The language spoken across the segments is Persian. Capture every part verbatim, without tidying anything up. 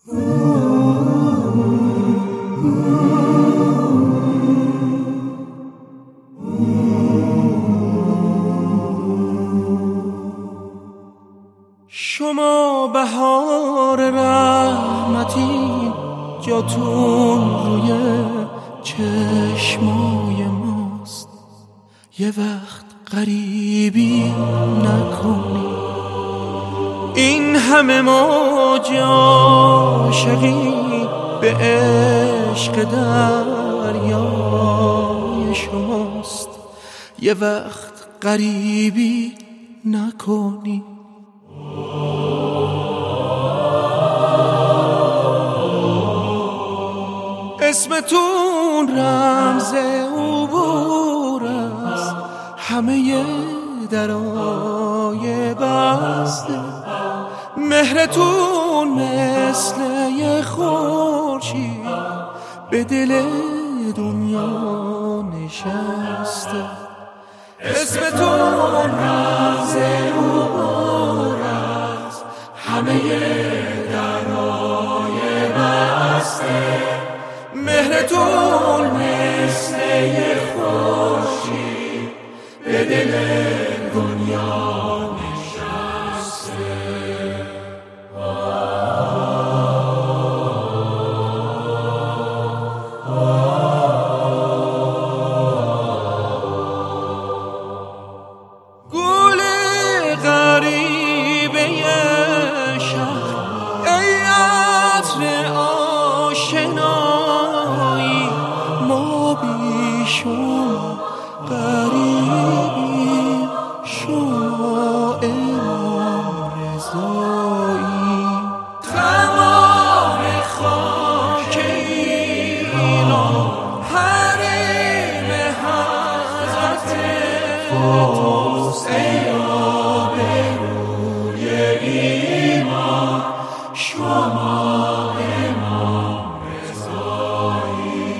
شما بهار رحمتین، جاتون روی چشمای ماست. یه وقت غریبی نکنی، این همه موج عاشقی به عشق دریای شماست. یه وقت غریبی نکنی. اسمتون رمز عبور است، همه درای بسته. مهرتون مثل یه خورشید به دل دنیا نشسته. اسمتون رمز عبور است، همه درای بسته. مهرتون مثل یه خورشید به دل دنیا نشسته. گل غریبه شهر، ای عطر آشنایی، ما بی شما غریبیم، شما امام رضایی. تمام خاک ایران حریم حضرت توست، ای آبروی ایمان، شما امام رضایی.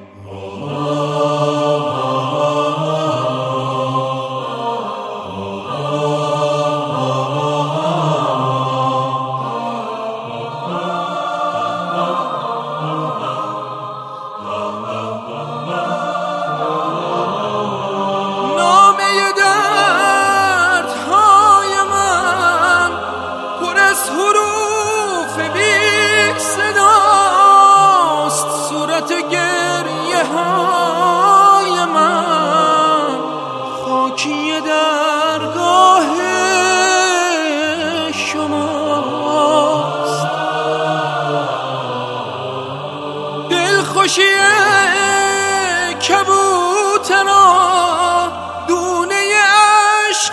خاکی درگاه شماست، دلخوشی کبوترا دونه اشک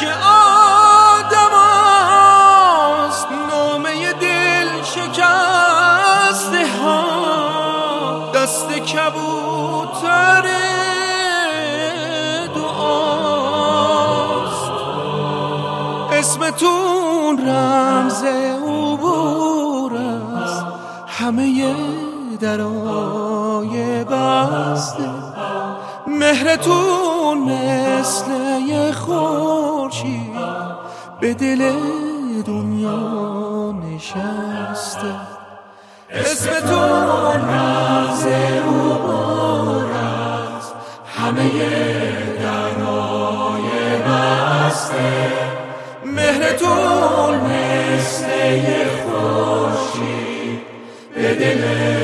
آدماست. نامه دل شکسته ها دست کبوتر اسمتون رمز عبور است، همه درای بسته. مهرتون مثل یه خورشید به دل دنیا نشسته. اسمتون رمز عبور است، همه درای بسته. مهرتون مثل یه خورشید به دل